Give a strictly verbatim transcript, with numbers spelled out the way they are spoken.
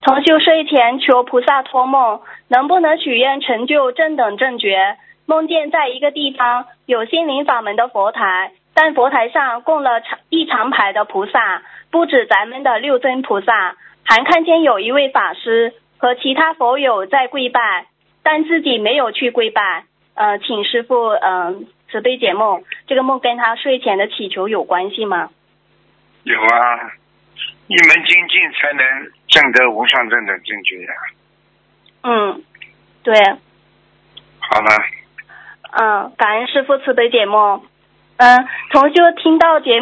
同修睡前求菩萨托梦，能不能许愿成就正等正觉？梦见在一个地方有心灵法门的佛台，但佛台上供了长一长排的菩萨，不止咱们的六尊菩萨，还看见有一位法师和其他佛友在跪拜，但自己没有去跪拜。呃，请师父嗯、呃、慈悲解梦，这个梦跟他睡前的祈求有关系吗？ 有啊，一门精进才能证得无上正等正觉呀。 嗯，对。 好了。 嗯，感恩师父慈悲解梦。嗯，同修听到节